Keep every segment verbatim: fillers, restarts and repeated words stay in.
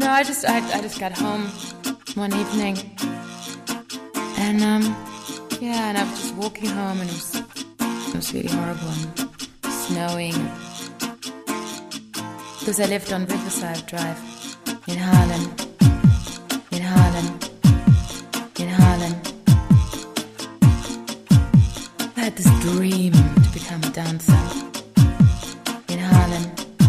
No, I just I, I just got home one evening, and um yeah, and I was just walking home, and it was it was really horrible and snowing, because I lived on Riverside Drive in Harlem, in Harlem, in Harlem. I had this dream to become a dancer in Harlem.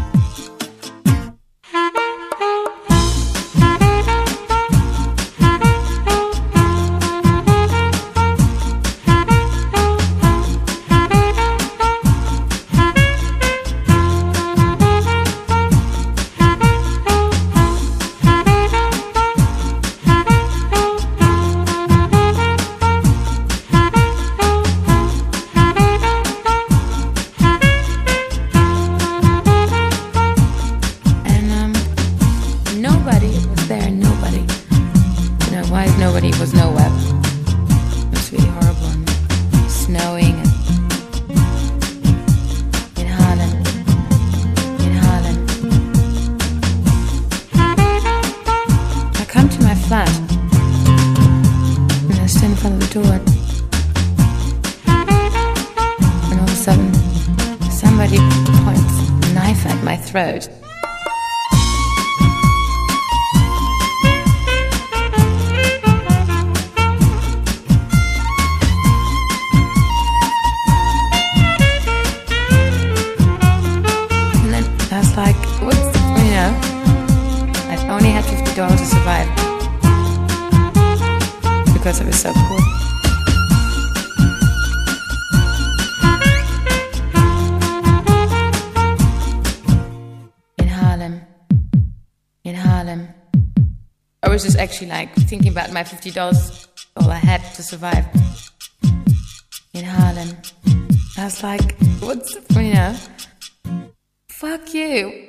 Nobody was nowhere. It was really horrible and snowing and in Harlem, in Harlem. I come to my flat and I stand in front of the door, and all of a sudden somebody points a knife at my throat. Like, what's, you know, I only had fifty dollars to survive because I was so poor. In Harlem, in Harlem. I was just actually like thinking about my fifty dollars, all I had to survive. In Harlem. I was like, what's, you know, fuck you.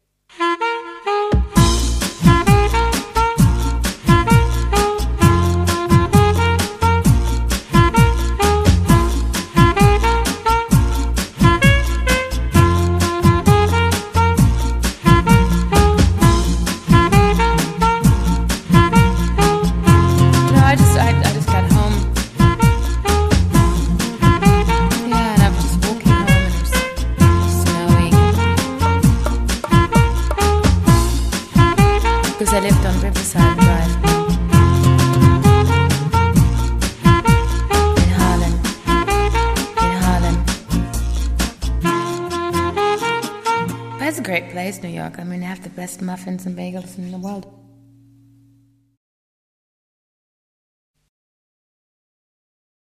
Because I lived on Riverside Drive in Harlem, in Harlem. But it's a great place, New York. I mean, they have the best muffins and bagels in the world.